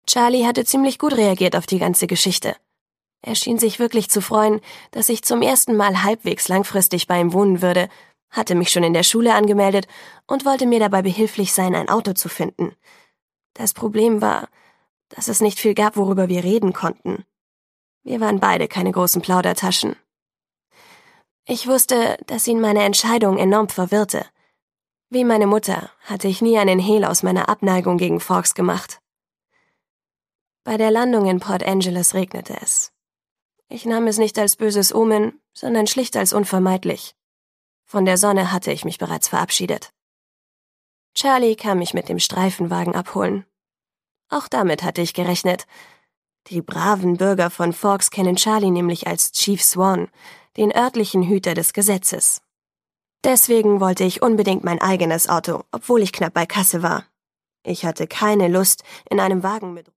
Charlie hatte ziemlich gut reagiert auf die ganze Geschichte. Er schien sich wirklich zu freuen, dass ich zum ersten Mal halbwegs langfristig bei ihm wohnen würde, hatte mich schon in der Schule angemeldet und wollte mir dabei behilflich sein, ein Auto zu finden. Das Problem war, dass es nicht viel gab, worüber wir reden konnten. Wir waren beide keine großen Plaudertaschen. Ich wusste, dass ihn meine Entscheidung enorm verwirrte. Wie meine Mutter hatte ich nie einen Hehl aus meiner Abneigung gegen Fawkes gemacht. Bei der Landung in Port Angeles regnete es. Ich nahm es nicht als böses Omen, sondern schlicht als unvermeidlich. Von der Sonne hatte ich mich bereits verabschiedet. Charlie kam mich mit dem Streifenwagen abholen. Auch damit hatte ich gerechnet. Die braven Bürger von Forks kennen Charlie nämlich als Chief Swan, den örtlichen Hüter des Gesetzes. Deswegen wollte ich unbedingt mein eigenes Auto, obwohl ich knapp bei Kasse war. Ich hatte keine Lust, in einem Wagen mit